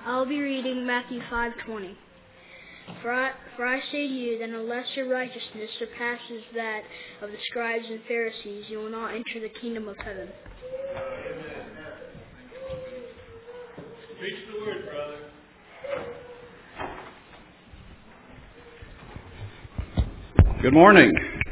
I'll be reading Matthew 5:20. For I say to you that unless your righteousness surpasses that of the scribes and Pharisees, you will not enter the kingdom of heaven. Preach the word, brother. Good morning.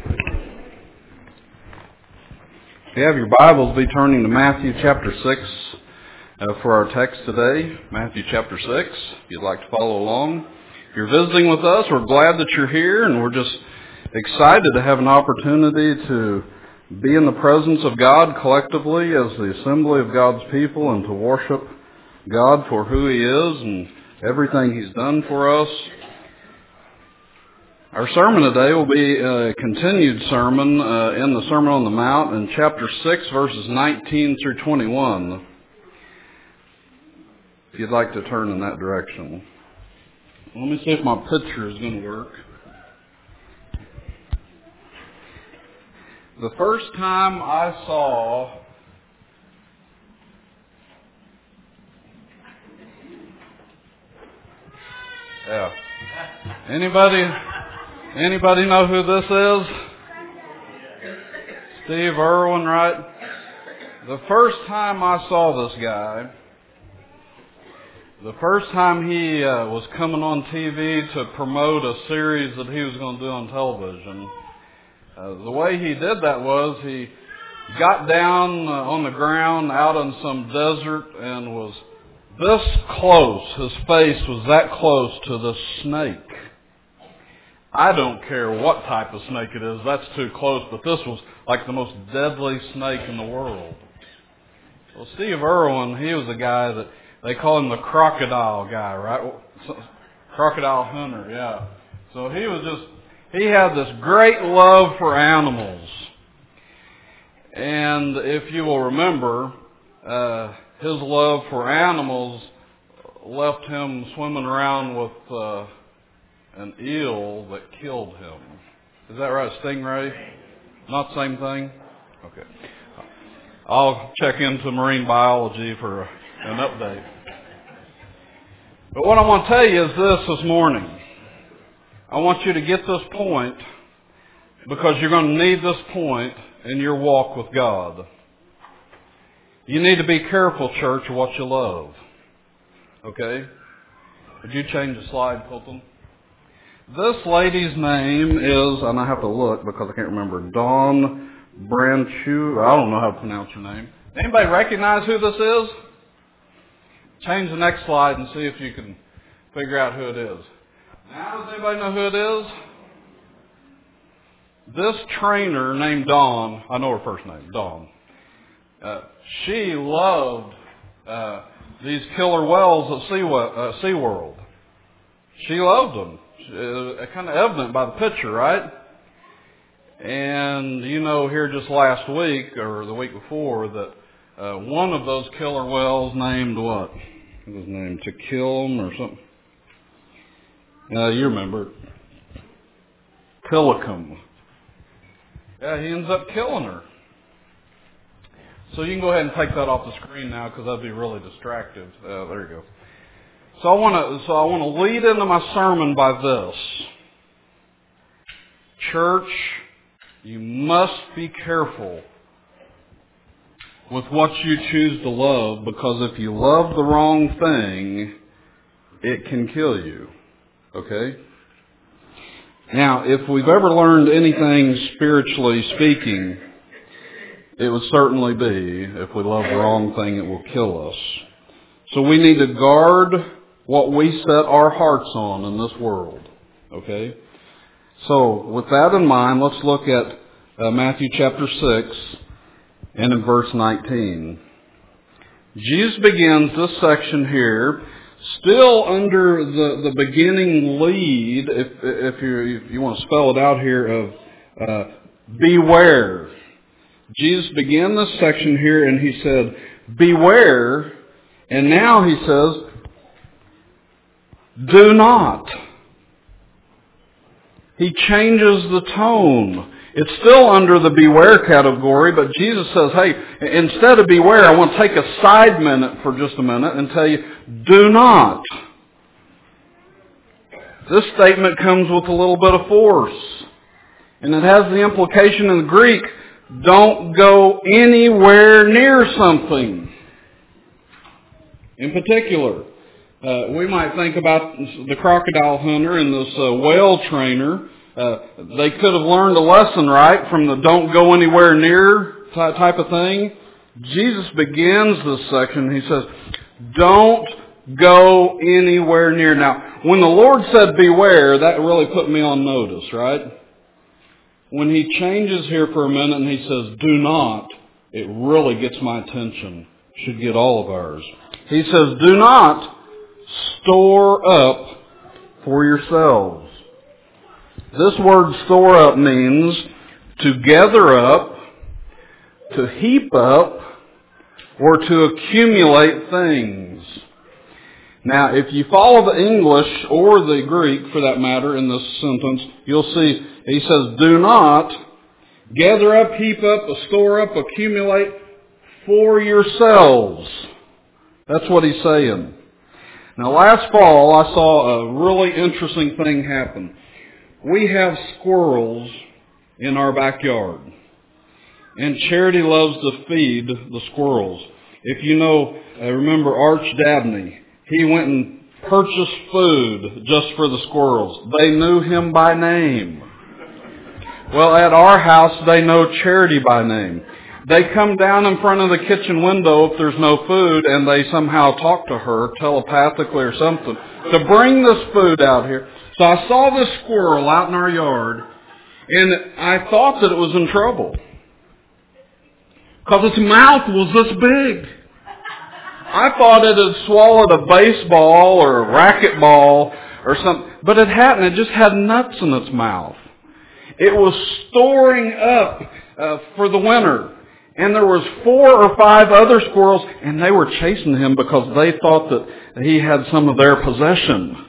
If you have your Bibles, be turning to Matthew chapter 6 for our text today. Matthew chapter 6, if you'd like to follow along. If you're visiting with us, we're glad that you're here, and we're just excited to have an opportunity to be in the presence of God collectively as the assembly of God's people and to worship God for who He is and everything He's done for us. Our sermon today will be a continued sermon in the Sermon on the Mount in chapter 6, verses 19 through 21. If you'd like to turn in that direction. Let me see if my picture is going to work. The first time I saw Anybody know who this is? Steve Irwin, right? The first time I saw this guy, the first time he was coming on TV to promote a series that he was going to do on television, the way he did that was he got down on the ground out in some desert and was this close. His face was that close to the snake. I don't care what type of snake it is, that's too close, but this was like the most deadly snake in the world. Well, Steve Irwin, he was a guy that they call him the crocodile guy, right? Crocodile hunter, yeah. So he had this great love for animals. And if you will remember, his love for animals left him swimming around with an eel that killed him. Is that right? A stingray? Not the same thing? Okay. I'll check into marine biology for an update. But what I want to tell you is this morning. I want you to get this point because you're going to need this point in your walk with God. You need to be careful, church, of what you love. Okay? Would you change the slide, Colton? This lady's name is, and I have to look because I can't remember, Dawn Brancheau. I don't know how to pronounce her name. Anybody recognize who this is? Change the next slide and see if you can figure out who it is. Now, does anybody know who it is? This trainer named Dawn, I know her first name, Dawn. She loved these killer whales at SeaWorld. She loved them. Kind of evident by the picture, right? And you know, here just last week or the week before that one of those killer whales named what? What was his name? To kill him or something? You remember. Tilikum. Yeah, he ends up killing her. So you can go ahead and take that off the screen now because that'd be really distractive. There you go. So I want to lead into my sermon by this. Church, you must be careful with what you choose to love because if you love the wrong thing, it can kill you. Okay? Now, if we've ever learned anything spiritually speaking, it would certainly be if we love the wrong thing, it will kill us. So we need to guard what we set our hearts on in this world. Okay? So, with that in mind, let's look at Matthew chapter 6 and in verse 19. Jesus begins this section here, still under the beginning lead, if you want to spell it out here, of beware. Jesus began this section here and he said, beware, and now he says, do not. He changes the tone. It's still under the beware category, but Jesus says, hey, instead of beware, I want to take a side minute for just a minute and tell you, do not. This statement comes with a little bit of force. And it has the implication in the Greek, don't go anywhere near something. In particular, we might think about the crocodile hunter and this whale trainer. They could have learned a lesson, right, from the don't go anywhere near type of thing. Jesus begins this section. He says, don't go anywhere near. Now, when the Lord said beware, that really put me on notice, right? When He changes here for a minute and He says, do not, it really gets my attention. Should get all of ours. He says, do not store up for yourselves. This word store up means to gather up, to heap up, or to accumulate things. Now, if you follow the English or the Greek, for that matter, in this sentence, you'll see he says, do not gather up, heap up, store up, accumulate for yourselves. That's what he's saying. Now, last fall, I saw a really interesting thing happen. We have squirrels in our backyard. And Charity loves to feed the squirrels. If you know, remember Arch Dabney, he went and purchased food just for the squirrels. They knew him by name. Well, at our house, they know Charity by name. They come down in front of the kitchen window if there's no food, and they somehow talk to her telepathically or something to bring this food out here. So I saw this squirrel out in our yard, and I thought that it was in trouble. Because its mouth was this big. I thought it had swallowed a baseball or a racquetball or something, but it hadn't. It just had nuts in its mouth. It was storing up for the winter. And there was 4 or 5 other squirrels, and they were chasing him because they thought that he had some of their possession.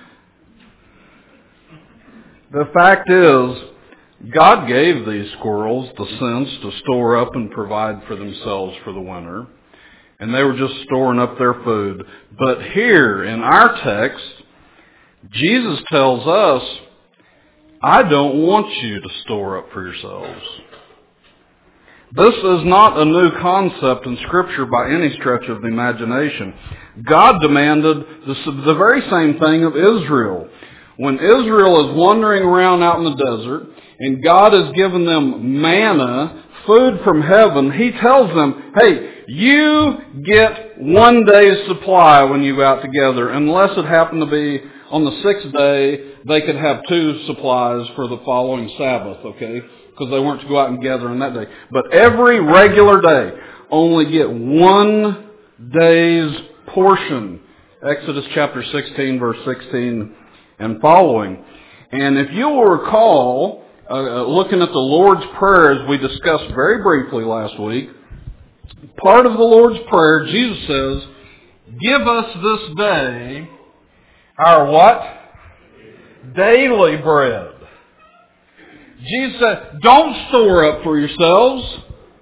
The fact is, God gave these squirrels the sense to store up and provide for themselves for the winter. And they were just storing up their food. But here in our text, Jesus tells us, I don't want you to store up for yourselves. This is not a new concept in Scripture by any stretch of the imagination. God demanded the very same thing of Israel. When Israel is wandering around out in the desert, and God has given them manna, food from heaven, He tells them, hey, you get 1 day's supply when you go out together, unless it happened to be on the 6th day, they could have 2 supplies for the following Sabbath, okay? Because they weren't to go out and gather on that day. But every regular day, only get 1 day's portion. Exodus chapter 16, verse 16 and following. And if you will recall, looking at the Lord's Prayer as we discussed very briefly last week, part of the Lord's Prayer, Jesus says, give us this day our what? Daily bread. Jesus said, don't store up for yourselves.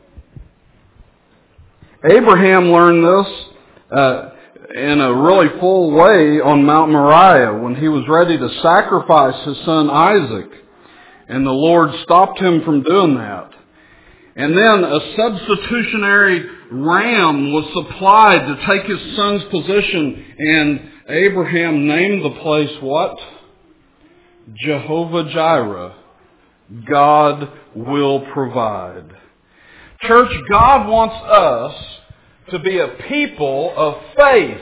Abraham learned this in a really full way on Mount Moriah when he was ready to sacrifice his son Isaac. And the Lord stopped him from doing that. And then a substitutionary ram was supplied to take his son's position. And Abraham named the place what? Jehovah Jireh. God will provide. Church, God wants us to be a people of faith.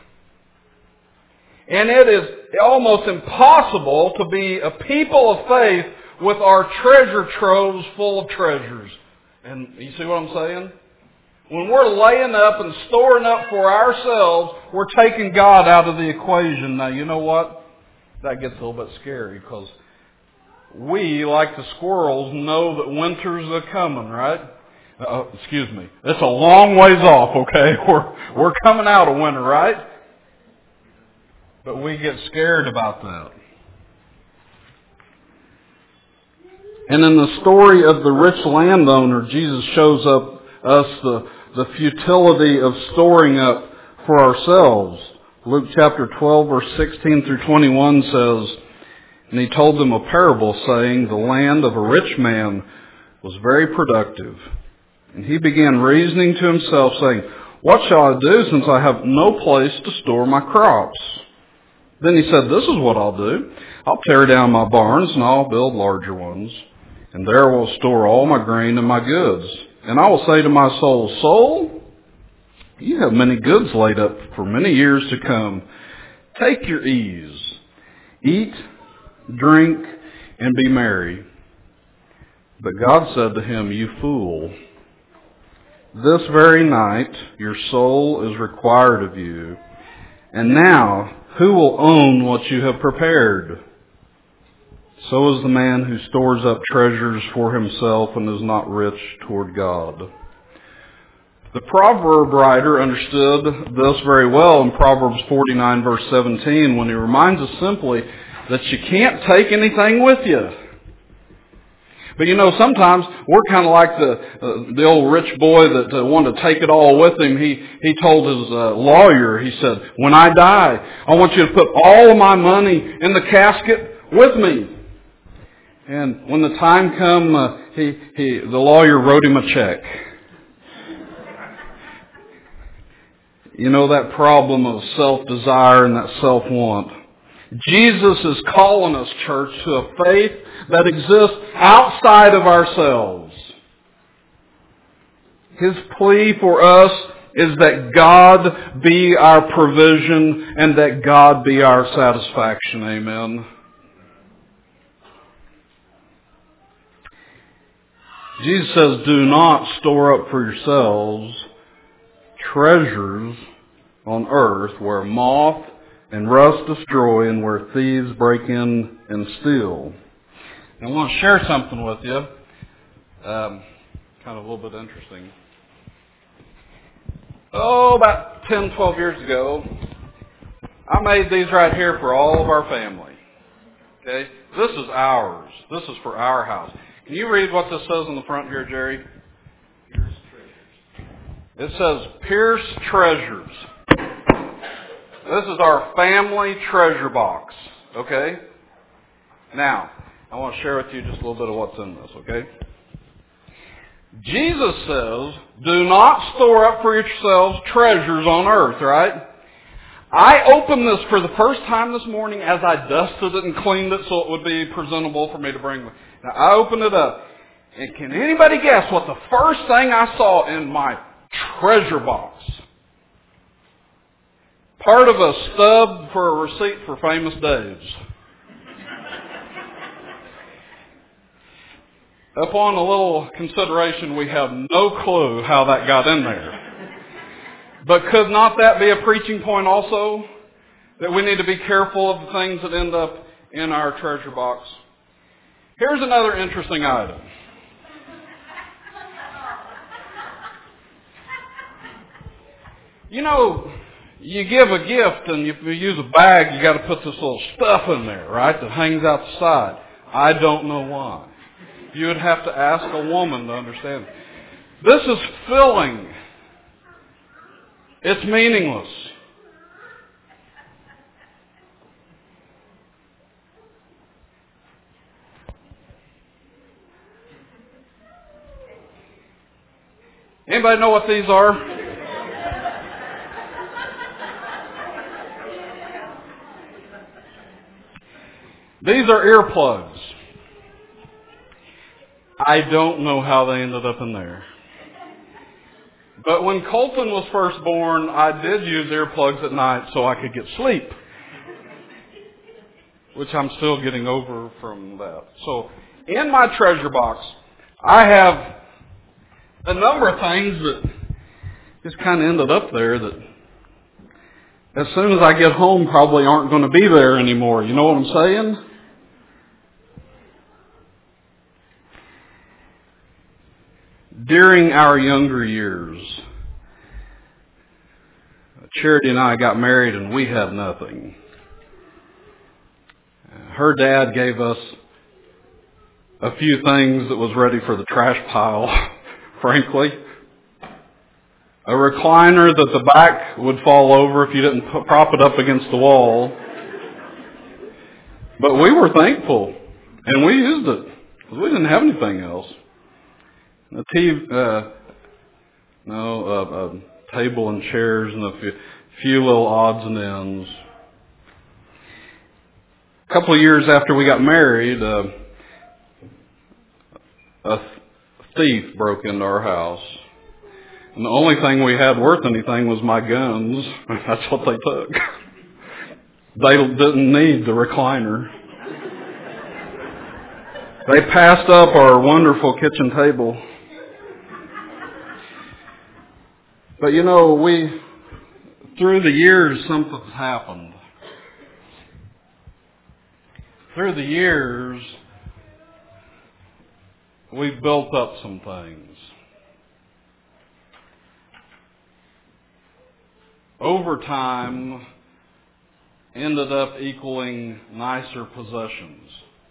And it is almost impossible to be a people of faith with our treasure troves full of treasures. And you see what I'm saying? When we're laying up and storing up for ourselves, we're taking God out of the equation. Now, you know what? That gets a little bit scary because we, like the squirrels, know that winter's a-coming, right? Excuse me. It's a long ways off, okay? We're coming out of winter, right? But we get scared about that. And in the story of the rich landowner, Jesus shows us the futility of storing up for ourselves. Luke chapter 12, verse 16 through 21 says, "And he told them a parable, saying, The land of a rich man was very productive. And he began reasoning to himself, saying, What shall I do, since I have no place to store my crops? Then he said, This is what I'll do. I'll tear down my barns, and I'll build larger ones. And there I will store all my grain and my goods. And I will say to my soul, Soul, you have many goods laid up for many years to come. Take your ease. Eat, drink, and be merry. But God said to him, You fool, this very night your soul is required of you. And now, who will own what you have prepared? So is the man who stores up treasures for himself and is not rich toward God." The proverb writer understood this very well in Proverbs 49, verse 17, when he reminds us simply that you can't take anything with you. But sometimes we're kind of like the old rich boy that wanted to take it all with him. He told his lawyer, he said, "When I die, I want you to put all of my money in the casket with me." And when the time come, the lawyer wrote him a check. That problem of self-desire and that self-want. Jesus is calling us, church, to a faith that exists outside of ourselves. His plea for us is that God be our provision and that God be our satisfaction. Amen. Jesus says, "Do not store up for yourselves treasures on earth where moth and rust destroy and where thieves break in and steal." And I want to share something with you, kind of a little bit interesting. About 10, 12 years ago, I made these right here for all of our family. Okay? This is ours. This is for our house. Can you read what this says on the front here, Jerry? Pierce Treasures. It says, Pierce Treasures. This is our family treasure box. Okay? Now, I want to share with you just a little bit of what's in this, okay? Jesus says, do not store up for yourselves treasures on earth, right? I opened this for the first time this morning as I dusted it and cleaned it so it would be presentable for me to bring. Now, I opened it up. And can anybody guess what the first thing I saw in my treasure box? Part of a stub for a receipt for Famous Dave's. Upon a little consideration, we have no clue how that got in there. But could not that be a preaching point also? That we need to be careful of the things that end up in our treasure box. Here's another interesting item. You give a gift and if you use a bag, you got to put this little stuff in there, right, that hangs out the side. I don't know why. You would have to ask a woman to understand. This is filling. It's meaningless. Anybody know what these are? These are earplugs. I don't know how they ended up in there. But when Colton was first born, I did use earplugs at night so I could get sleep. Which I'm still getting over from that. So, in my treasure box, I have a number of things that just kind of ended up there that as soon as I get home probably aren't going to be there anymore. You know what I'm saying? During our younger years, Charity and I got married and we had nothing. Her dad gave us a few things that was ready for the trash pile, frankly. A recliner that the back would fall over if you didn't prop it up against the wall. But we were thankful, and we used it, because we didn't have anything else. A table and chairs and a few little odds and ends. A couple of years after we got married, a thief broke into our house. And the only thing we had worth anything was my guns. That's what they took. They didn't need the recliner. They passed up our wonderful kitchen table. But you know, through the years, something's happened. Through the years, we've built up some things. Over time, ended up equaling nicer possessions.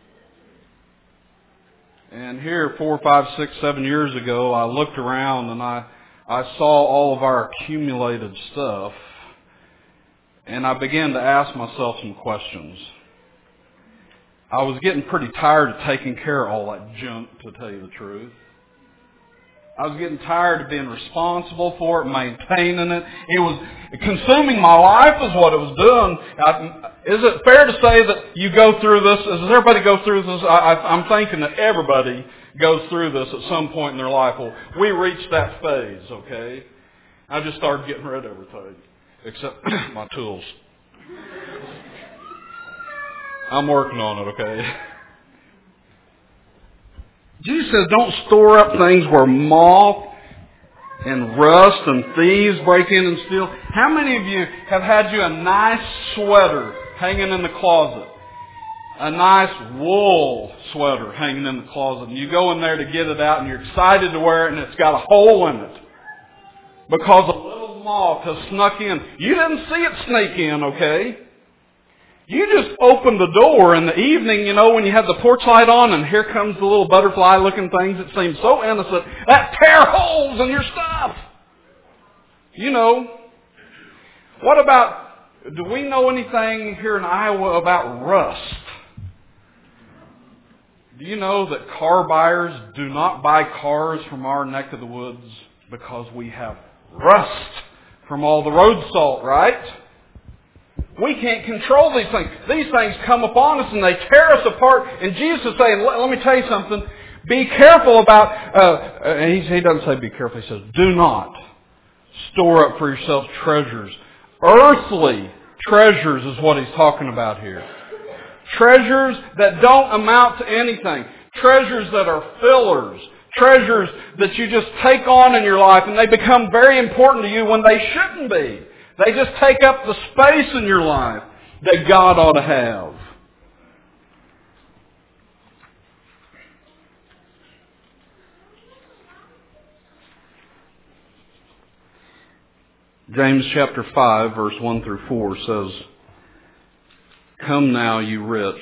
And here, 4, 5, 6, 7 years ago, I looked around and I saw all of our accumulated stuff, and I began to ask myself some questions. I was getting pretty tired of taking care of all that junk, to tell you the truth. I was getting tired of being responsible for it, maintaining it. It was consuming my life is what it was doing. Is it fair to say that you go through this? Does everybody go through this? I'm thinking that everybody goes through this at some point in their life. Well, we reached that phase, okay? I just started getting rid of everything, except my tools. I'm working on it, okay? Jesus says don't store up things where moth and rust and thieves break in and steal. How many of you have had you a nice sweater hanging in the closet? A nice wool sweater hanging in the closet. And you go in there to get it out and you're excited to wear it and it's got a hole in it. Because a little moth has snuck in. You didn't see it sneak in, okay? You just opened the door in the evening, you know, when you had the porch light on and here comes the little butterfly-looking things that seem so innocent that tear holes in your stuff. You know. What about, do we know anything here in Iowa about rust? Do you know that car buyers do not buy cars from our neck of the woods because we have rust from all the road salt, right? We can't control these things. These things come upon us and they tear us apart. And Jesus is saying, let me tell you something. Be careful about, he doesn't say be careful. He says, do not store up for yourselves treasures. Earthly treasures is what he's talking about here. Treasures that don't amount to anything. Treasures that are fillers. Treasures that you just take on in your life and they become very important to you when they shouldn't be. They just take up the space in your life that God ought to have. James chapter 5, verse 1 through 4 says, "Come now, you rich,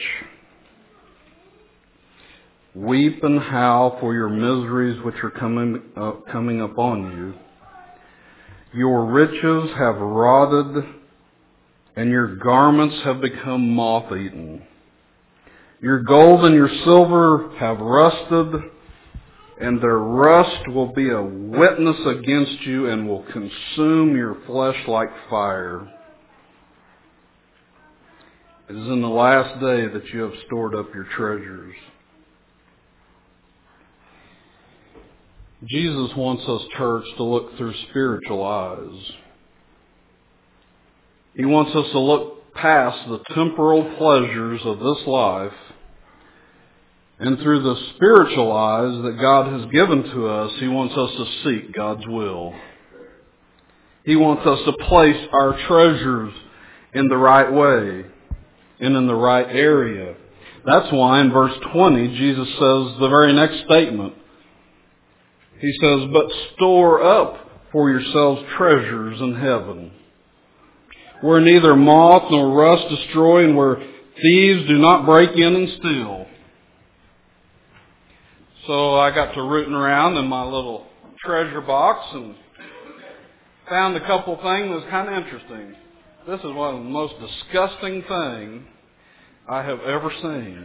weep and howl for your miseries which are coming upon you. Your riches have rotted, and your garments have become moth-eaten. Your gold and your silver have rusted, and their rust will be a witness against you and will consume your flesh like fire. It is in the last day that you have stored up your treasures." Jesus wants us, church, to look through spiritual eyes. He wants us to look past the temporal pleasures of this life and through the spiritual eyes that God has given to us, He wants us to seek God's will. He wants us to place our treasures in the right way and in the right area. That's why in verse 20, Jesus says the very next statement. He says, "But store up for yourselves treasures in heaven, where neither moth nor rust destroy and where thieves do not break in and steal." So I got to rooting around in my little treasure box and found a couple things that was kind of interesting. This is one of the most disgusting things I have ever seen.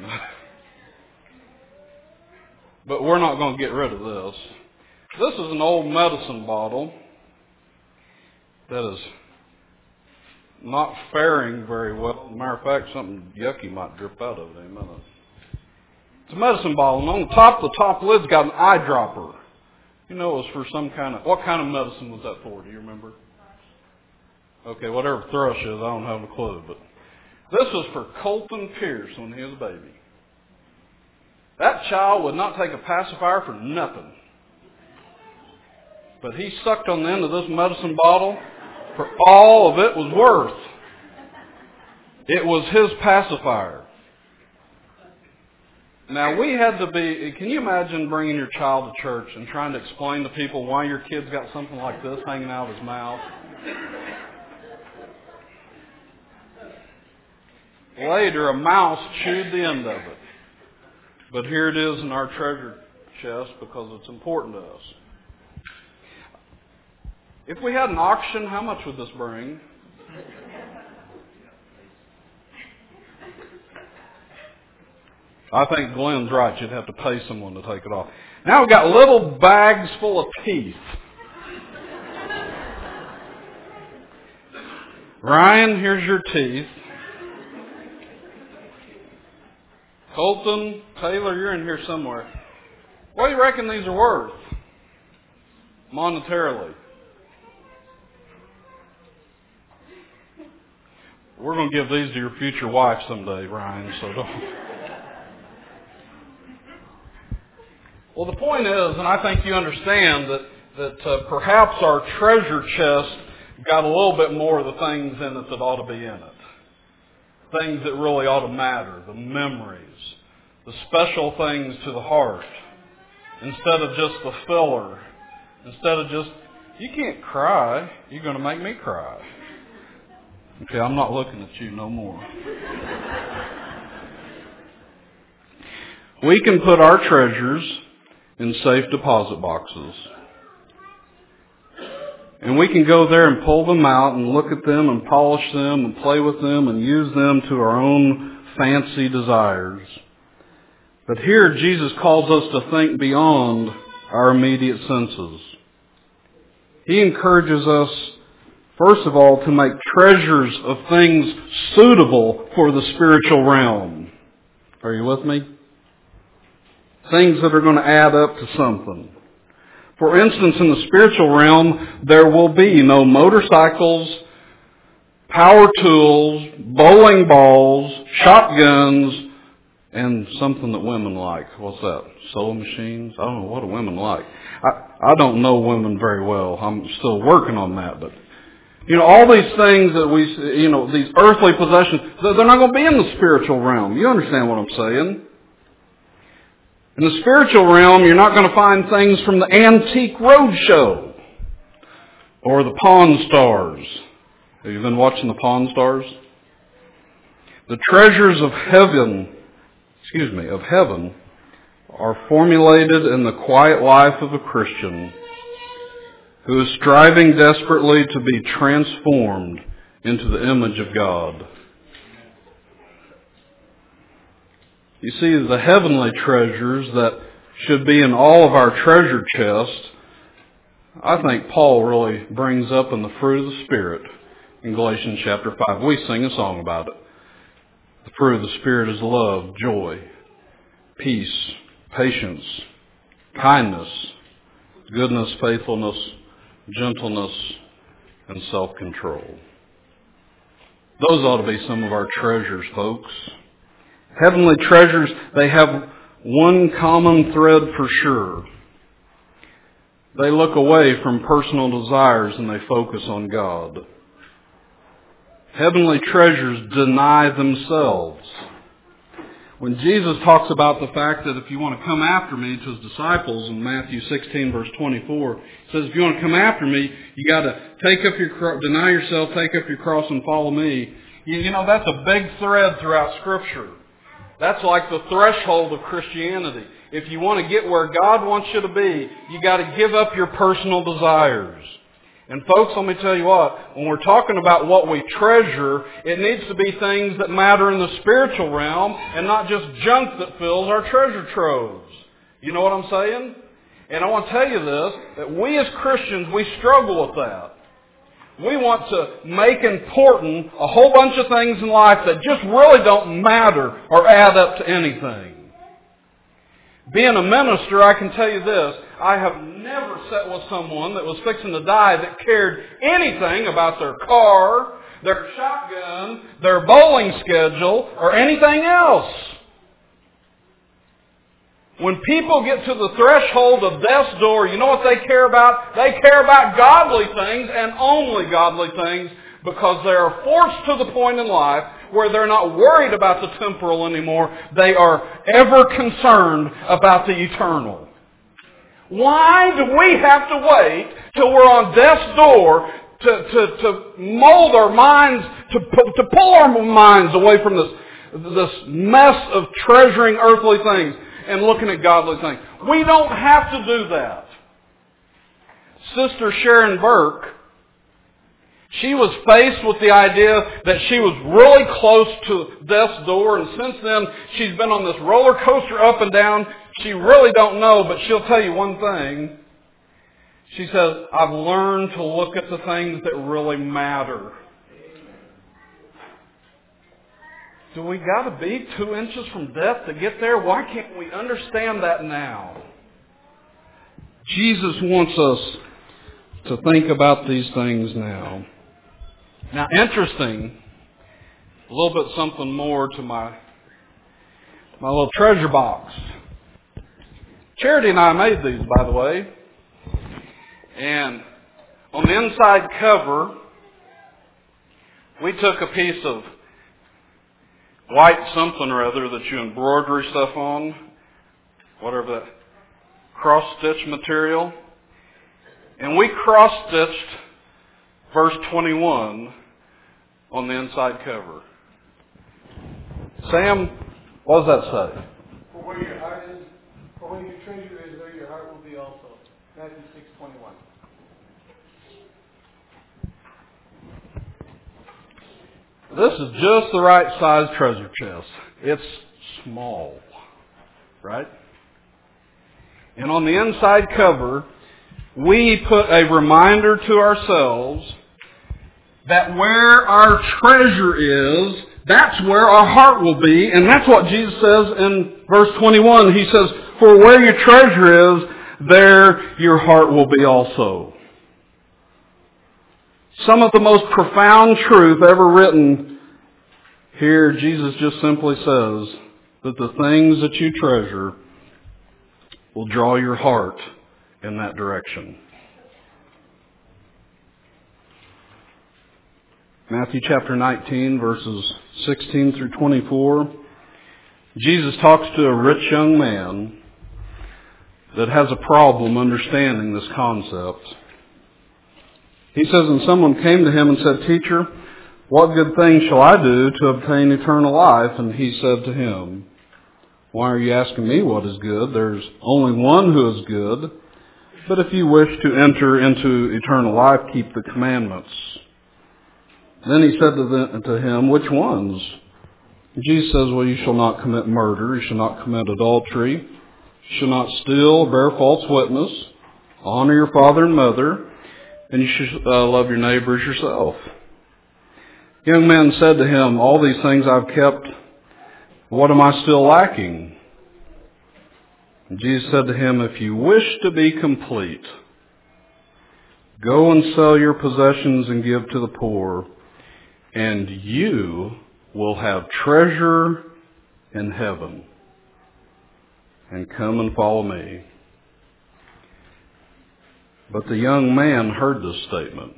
But we're not going to get rid of this. This is an old medicine bottle that is not faring very well. As a matter of fact, something yucky might drip out of it in a minute. It's a medicine bottle, and on the top lid's got an eyedropper. You know, it was for some kind of, what kind of medicine was that for? Do you remember? Okay, whatever thrush is, I don't have a clue. But this was for Colton Pierce when he was a baby. That child would not take a pacifier for nothing. But he sucked on the end of this medicine bottle for all of it was worth. It was his pacifier. Now, we had to be, can you imagine bringing your child to church and trying to explain to people why your kid's got something like this hanging out of his mouth? Later, a mouse chewed the end of it. But here it is in our treasure chest because it's important to us. If we had an auction, how much would this bring? I think Glenn's right. You'd have to pay someone to take it off. Now we've got little bags full of teeth. Ryan, here's your teeth. Colton, Taylor, you're in here somewhere. What do you reckon these are worth? Monetarily. We're going to give these to your future wife someday, Ryan, so don't. Well, the point is, and I think you understand, that perhaps our treasure chest got a little bit more of the things in it that ought to be in it. Things that really ought to matter, the memories, the special things to the heart, instead of just the filler, instead of just, you can't cry, you're going to make me cry. Okay, I'm not looking at you no more. We can put our treasures in safe deposit boxes. And we can go there and pull them out and look at them and polish them and play with them and use them to our own fancy desires. But here Jesus calls us to think beyond our immediate senses. He encourages us, first of all, to make treasures of things suitable for the spiritual realm. Are you with me? Things that are going to add up to something. For instance, in the spiritual realm, there will be no motorcycles, power tools, bowling balls, shotguns, and something that women like. What's that? Sewing machines? I don't know. What do women like? I don't know women very well. I'm still working on that. But, all these things that we, these earthly possessions, they're not going to be in the spiritual realm. You understand what I'm saying? In the spiritual realm, you're not going to find things from the Antique Roadshow or the Pawn Stars. Have you been watching the Pawn Stars? The treasures of heaven, are formulated in the quiet life of a Christian who is striving desperately to be transformed into the image of God. You see, the heavenly treasures that should be in all of our treasure chest, I think Paul really brings up in the fruit of the Spirit in Galatians chapter 5. We sing a song about it. The fruit of the Spirit is love, joy, peace, patience, kindness, goodness, faithfulness, gentleness, and self-control. Those ought to be some of our treasures, folks. Heavenly treasures, they have one common thread for sure. They look away from personal desires and they focus on God. Heavenly treasures deny themselves. When Jesus talks about the fact that if you want to come after me to his disciples in Matthew 16 verse 24, it says if you want to come after me, you got to deny yourself, take up your cross and follow me. That's a big thread throughout Scripture. That's like the threshold of Christianity. if you want to get where God wants you to be, you got to give up your personal desires. And folks, let me tell you what, when we're talking about what we treasure, it needs to be things that matter in the spiritual realm and not just junk that fills our treasure troves. You know what I'm saying? And I want to tell you this, that we as Christians, we struggle with that. We want to make important a whole bunch of things in life that just really don't matter or add up to anything. Being a minister, I can tell you this, I have never sat with someone that was fixing to die that cared anything about their car, their shotgun, their bowling schedule, or anything else. When people get to the threshold of death's door, you know what they care about? They care about godly things and only godly things, because they are forced to the point in life where they're not worried about the temporal anymore. They are ever concerned about the eternal. Why do we have to wait till we're on death's door to mold our minds, to pull our minds away from this mess of treasuring earthly things and looking at godly things? We don't have to do that. Sister Sharon Burke, she was faced with the idea that she was really close to death's door, and since then she's been on this roller coaster up and down. She really don't know, but she'll tell you one thing. She says, I've learned to look at the things that really matter. Do we got to be 2 inches from death to get there? Why can't we understand that now? Jesus wants us to think about these things now. Now, interesting, a little bit something more to my little treasure box. Charity and I made these, by the way. And on the inside cover, we took a piece of white something or other that you embroidery stuff on, whatever that cross-stitch material. And we cross-stitched verse 21 on the inside cover. Sam, what does that say? For where your heart is, for where your treasure is, there your heart will be also. Matthew 6:21. This is just the right size treasure chest. It's small, right? And on the inside cover, we put a reminder to ourselves that where our treasure is, that's where our heart will be. And that's what Jesus says in verse 21. He says, for where your treasure is, there your heart will be also. Some of the most profound truth ever written here, Jesus just simply says that the things that you treasure will draw your heart in that direction. Matthew chapter 19, verses 16 through 24. Jesus talks to a rich young man that has a problem understanding this concept. He says, and someone came to him and said, Teacher, what good thing shall I do to obtain eternal life? And he said to him, why are you asking me what is good? There's only one who is good. But if you wish to enter into eternal life, keep the commandments. Then he said to him, which ones? Jesus says, well, you shall not commit murder, you shall not commit adultery, you shall not steal, bear false witness, honor your father and mother, and you should love your neighbor as yourself. The young man said to him, all these things I've kept, what am I still lacking? And Jesus said to him, if you wish to be complete, go and sell your possessions and give to the poor, and you will have treasure in heaven. And come and follow me. But the young man heard this statement.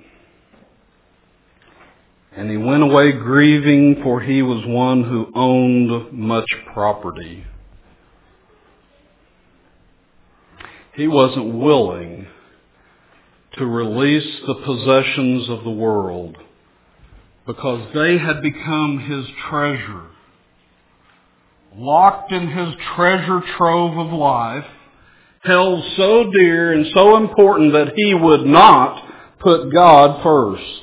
And he went away grieving, for he was one who owned much property. He wasn't willing to release the possessions of the world because they had become his treasure. locked in his treasure trove of life, held so dear and so important that he would not put God first.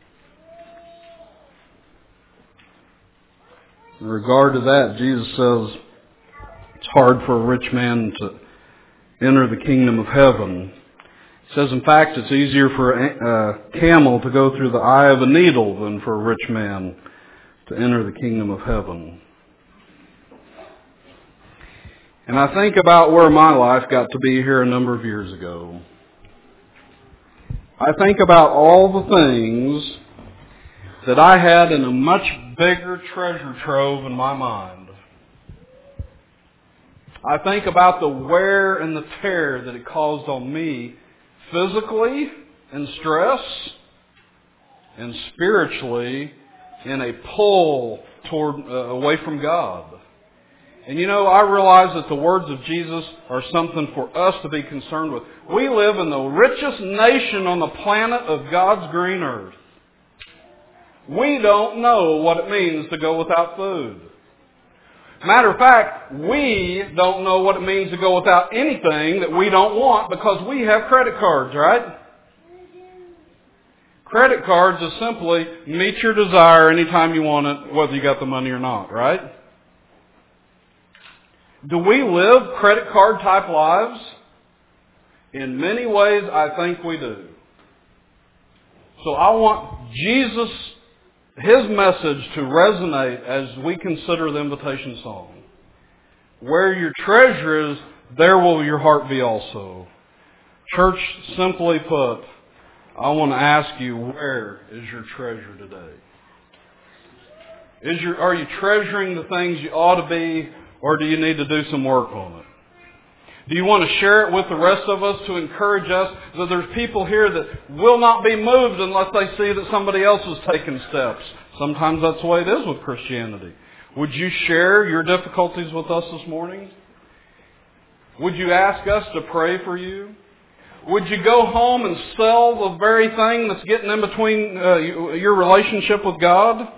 In regard to that, Jesus says it's hard for a rich man to enter the kingdom of heaven. He says, in fact, it's easier for a camel to go through the eye of a needle than for a rich man to enter the kingdom of heaven. And I think about where my life got to be here a number of years ago. I think about all the things that I had in a much bigger treasure trove in my mind. I think about the wear and the tear that it caused on me physically in stress and spiritually in a pull away from God. And you know, I realize that the words of Jesus are something for us to be concerned with. We live in the richest nation on the planet of God's green earth. We don't know what it means to go without food. Matter of fact, we don't know what it means to go without anything that we don't want because we have credit cards, right? Credit cards is simply meet your desire anytime you want it, whether you got the money or not, right? Do we live credit card type lives? In many ways, I think we do. So I want Jesus, His message to resonate as we consider the invitation song. Where your treasure is, there will your heart be also. Church, simply put, I want to ask you, where is your treasure today? Are you treasuring the things you ought to be, or do you need to do some work on it? Do you want to share it with the rest of us to encourage us that there's people here that will not be moved unless they see that somebody else is taking steps? Sometimes that's the way it is with Christianity. Would you share your difficulties with us this morning? Would you ask us to pray for you? Would you go home and sell the very thing that's getting in between your relationship with God?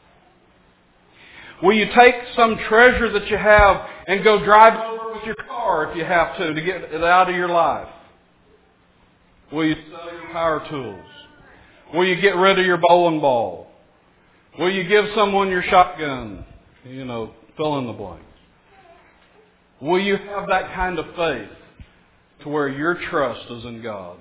Will you take some treasure that you have and go drive over with your car if you have to get it out of your life? Will you sell your power tools? Will you get rid of your bowling ball? Will you give someone your shotgun? Fill in the blank. Will you have that kind of faith to where your trust is in God?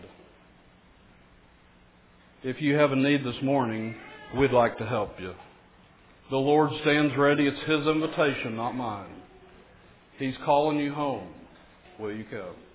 If you have a need this morning, we'd like to help you. The Lord stands ready. It's His invitation, not mine. He's calling you home. Will you come?